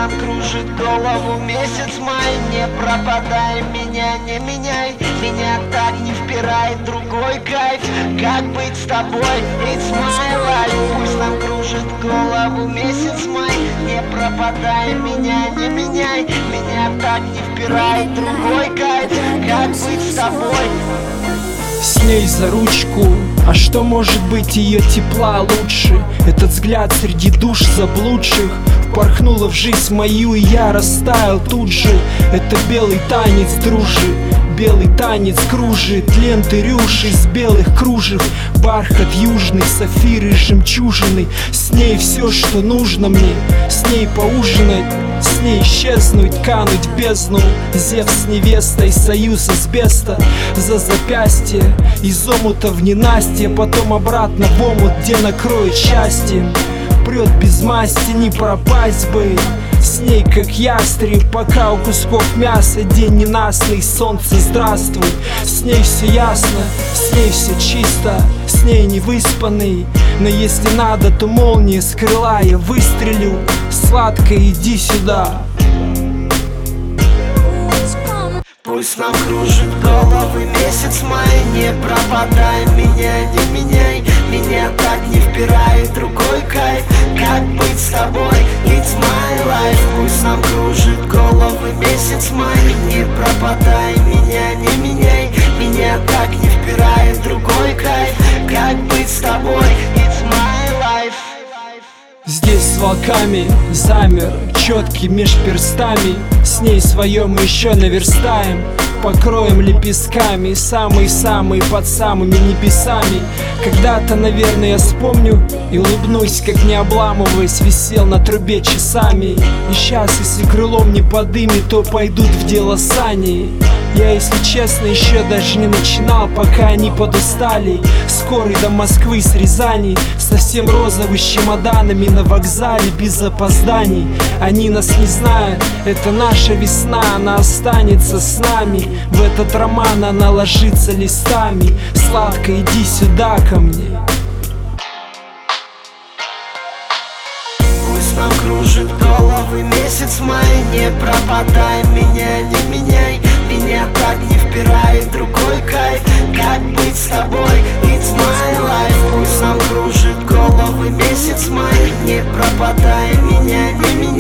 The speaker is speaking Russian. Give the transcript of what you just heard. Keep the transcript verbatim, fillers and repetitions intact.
нам кружит голову месяц май. Не пропадай, меня не меняй, меня так не впирает другой кайф. Как быть с тобой, it's my life. Пусть нам кружит голову месяц май. Не пропадай, меня не меняй, меня так не впирает другой кайф. Как быть с тобой? С ней за ручку, а что может быть ее тепла лучше? Этот взгляд среди душ заблудших впорхнула в жизнь мою, и я растаял тут же. Это белый танец, дружи, белый танец кружит ленты рюш из белых кружев. Бархат южный, сафиры, жемчужины. С ней все, что нужно мне, с ней поужинать, с ней исчезнуть, кануть в бездну. Зевс с невестой, союз асбеста за запястье, из омута в ненастье, потом обратно в омут, где накроет счастье. Прет без масти, не пропасть бы с ней, как ястреб, пока у кусков мяса день ненастный. Солнце, здравствуй, с ней все ясно, с ней все чисто, с ней не выспанный. Но если надо, то молния с крыла я выстрелю. Сладко, иди сюда. Пусть нам кружит головы месяц май. Не пропадай, меня не меняй, меня так не впирает другой кайф. Как быть с тобой, it's my life. Пусть нам кружит головы месяц май. Не пропадай, меня не меняй, меня так не впирает другой кайф. Как быть с тобой, it's my life. Здесь с волками замер, четкий меж перстами. С ней свое мы еще наверстаем, покроем лепестками, самый-самый под самыми небесами. Когда-то, наверное, я вспомню и улыбнусь, как не обламываясь, висел на трубе часами. И сейчас, если крылом не подымет, то пойдут в дело сани. Я, если честно, еще даже не начинал, пока они подустали. Скорый до Москвы с Рязани, совсем розовый, с чемоданами на вокзале без опозданий. Они нас не знают, это наша весна, она останется с нами. В этот роман она ложится листами. Сладко, иди сюда ко мне. Пусть нам кружит головы месяц май. Не пропадай, меня не меняй, меня так не впирает другой кайф. Как быть с тобой, it's my life. Пусть нам кружит головы месяц май. Не пропадай, меня не меняй.